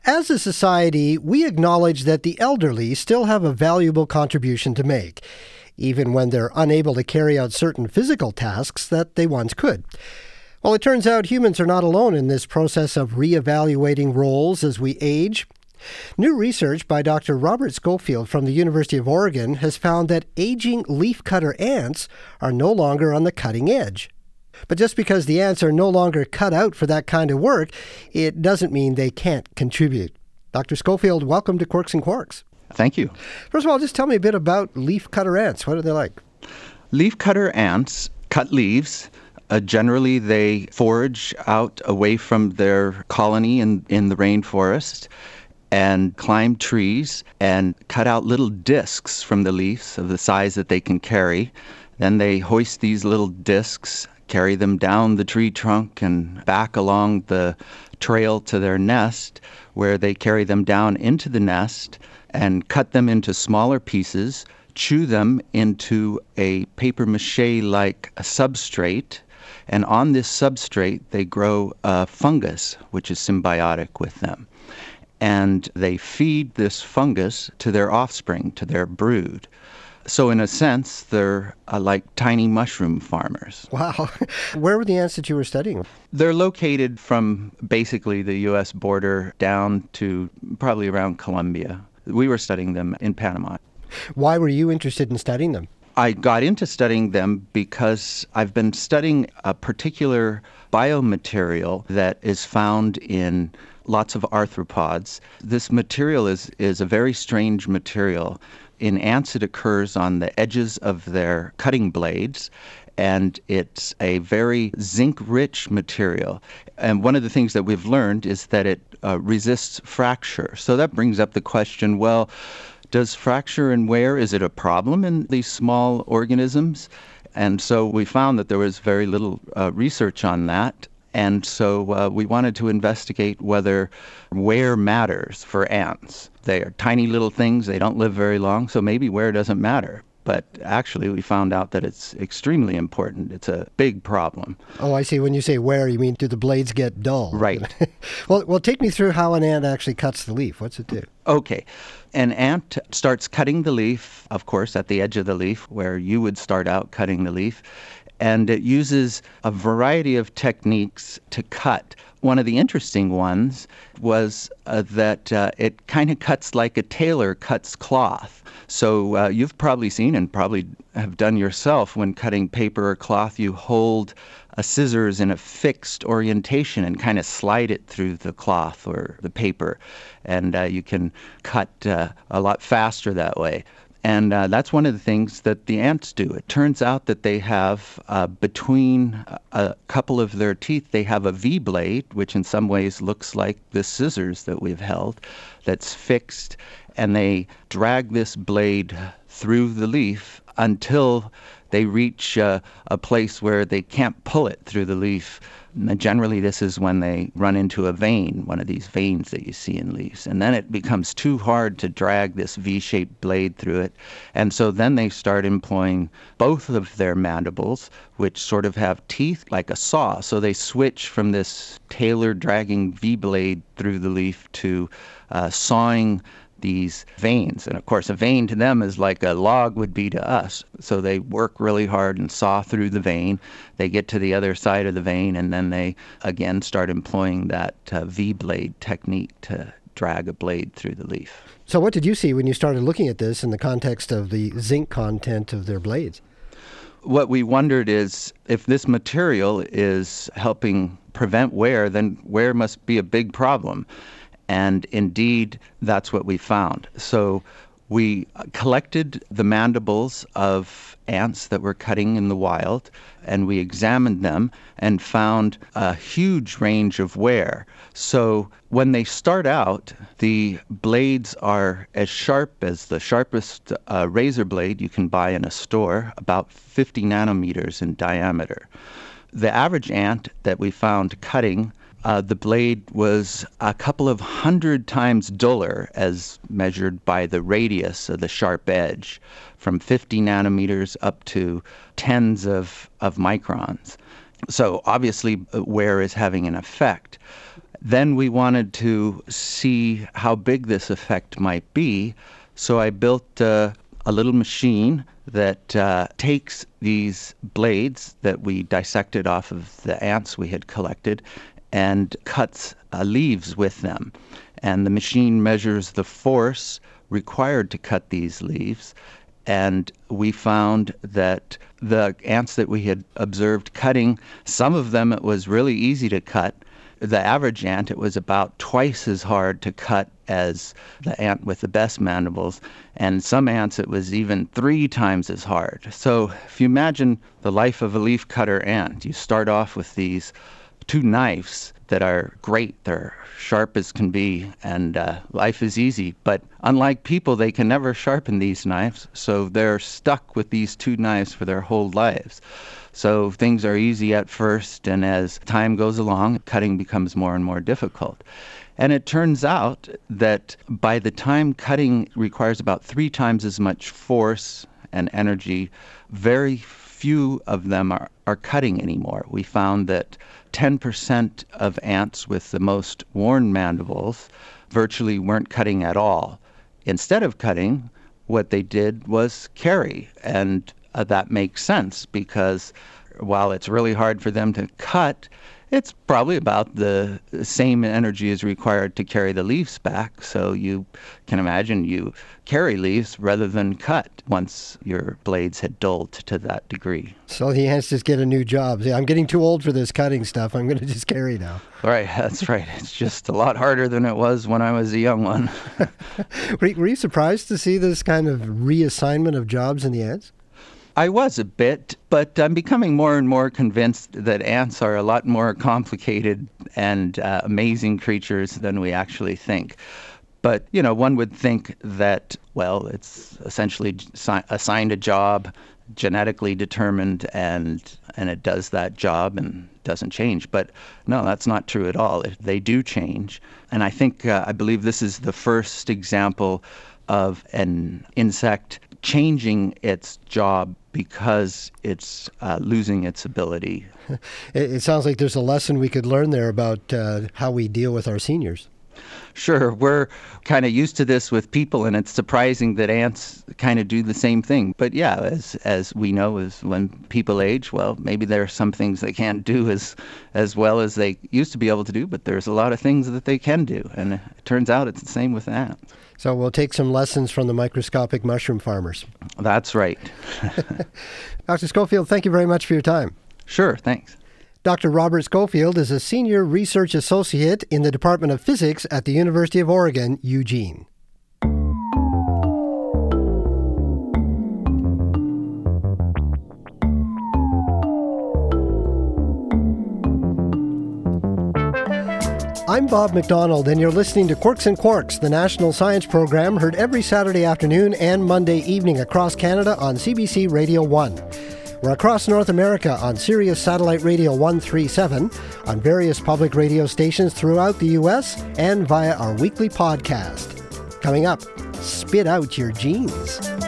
As a society, we acknowledge that the elderly still have a valuable contribution to make, even when they're unable to carry out certain physical tasks that they once could. Well, it turns out humans are not alone in this process of reevaluating roles as we age. New research by Dr. Robert Schofield from the University of Oregon has found that aging leafcutter ants are no longer on the cutting edge. But just because the ants are no longer cut out for that kind of work, it doesn't mean they can't contribute. Dr. Schofield, welcome to Quirks and Quarks. Thank you. First of all, just tell me a bit about leafcutter ants. What are they like? Leafcutter ants cut leaves. Generally, they forage out away from their colony in the rainforest and climb trees and cut out little discs from the leaves of the size that they can carry. Then they hoist these little discs, carry them down the tree trunk and back along the trail to their nest, where they carry them down into the nest and cut them into smaller pieces, chew them into a papier-mâché-like substrate, and on this substrate they grow a fungus, which is symbiotic with them. And they feed this fungus to their offspring, to their brood. So in a sense, they're like tiny mushroom farmers. Wow. Where were the ants that you were studying? They're located from basically the U.S. border down to probably around Colombia. We were studying them in Panama. Why were you interested in studying them? I got into studying them because I've been studying a particular biomaterial that is found in lots of arthropods. This material is a very strange material. In ants, it occurs on the edges of their cutting blades, and it's a very zinc-rich material. And one of the things that we've learned is that it resists fracture. So that brings up the question, well, does fracture and wear, is it a problem in these small organisms? And so we found that there was very little research on that. And so we wanted to investigate whether wear matters for ants. They are tiny little things. They don't live very long, so maybe wear doesn't matter. But actually, we found out that it's extremely important. It's a big problem. Oh, I see. When you say wear, you mean do the blades get dull? Right. Well, take me through how an ant actually cuts the leaf. What's it do? Okay. An ant starts cutting the leaf, of course, at the edge of the leaf, where you would start out cutting the leaf. And it uses a variety of techniques to cut. One of the interesting ones was that it kind of cuts like a tailor cuts cloth. So you've probably seen and probably have done yourself when cutting paper or cloth, you hold a scissors in a fixed orientation and kind of slide it through the cloth or the paper. And you can cut a lot faster that way. And that's one of the things that the ants do. It turns out that they have, between a couple of their teeth, they have a V-blade, which in some ways looks like the scissors that we've held, that's fixed. And they drag this blade through the leaf until they reach a place where they can't pull it through the leaf. And generally, this is when they run into a vein, one of these veins that you see in leaves. And then it becomes too hard to drag this V-shaped blade through it. And so then they start employing both of their mandibles, which sort of have teeth like a saw. So they switch from this tailor dragging V-blade through the leaf to sawing these veins. And of course, a vein to them is like a log would be to us. So they work really hard and saw through the vein. They get to the other side of the vein, and then they again start employing that V-blade technique to drag a blade through the leaf. So what did you see when you started looking at this in the context of the zinc content of their blades? What we wondered is if this material is helping prevent wear, then wear must be a big problem. And indeed, that's what we found. So we collected the mandibles of ants that were cutting in the wild, and we examined them and found a huge range of wear. So when they start out, the blades are as sharp as the sharpest razor blade you can buy in a store, about 50 nanometers in diameter. The average ant that we found cutting, the blade was a couple of 100 times duller as measured by the radius of the sharp edge, from 50 nanometers up to tens of microns. So obviously wear is having an effect. Then we wanted to see how big this effect might be. So I built a little machine that takes these blades that we dissected off of the ants we had collected and cuts leaves with them. And the machine measures the force required to cut these leaves. And we found that the ants that we had observed cutting, some of them it was really easy to cut. The average ant, it was about twice as hard to cut as the ant with the best mandibles. And some ants, it was even 3 times as hard. So if you imagine the life of a leafcutter ant, you start off with these 2 knives that are great. They're sharp as can be, and life is easy. But unlike people, they can never sharpen these knives, so they're stuck with these 2 knives for their whole lives. So things are easy at first, and as time goes along, cutting becomes more and more difficult. And it turns out that by the time cutting requires about 3 times as much force and energy, very few of them are cutting anymore. We found that 10% of ants with the most worn mandibles virtually weren't cutting at all. Instead of cutting, what they did was carry. And that makes sense because while it's really hard for them to cut, it's probably about the same energy is required to carry the leaves back. So you can imagine you carry leaves rather than cut once your blades had dulled to that degree. So the ants just get a new job. I'm getting too old for this cutting stuff. I'm going to just carry now. Right, that's right. It's just a lot harder than it was when I was a young one. Were you surprised to see this kind of reassignment of jobs in the ants? I was a bit, but I'm becoming more and more convinced that ants are a lot more complicated and amazing creatures than we actually think. But, one would think that, well, it's essentially assigned a job, genetically determined, and it does that job and doesn't change. But no, that's not true at all. They do change. And I believe this is the first example of an insect changing its job because it's losing its ability. It sounds like there's a lesson we could learn there about how we deal with our seniors. Sure, we're kind of used to this with people, and it's surprising that ants kind of do the same thing. But yeah, as we know, is when people age, well, maybe there are some things they can't do as well as they used to be able to do, but there's a lot of things that they can do, and it turns out it's the same with ants. So we'll take some lessons from the microscopic mushroom farmers. That's right. Dr. Schofield, thank you very much for your time. Sure, thanks. Dr. Robert Schofield is a senior research associate in the Department of Physics at the University of Oregon, Eugene. I'm Bob McDonald, and you're listening to Quirks and Quarks, the national science program heard every Saturday afternoon and Monday evening across Canada on CBC Radio 1. We're across North America on Sirius Satellite Radio 137, on various public radio stations throughout the U.S., and via our weekly podcast. Coming up, spit out your genes.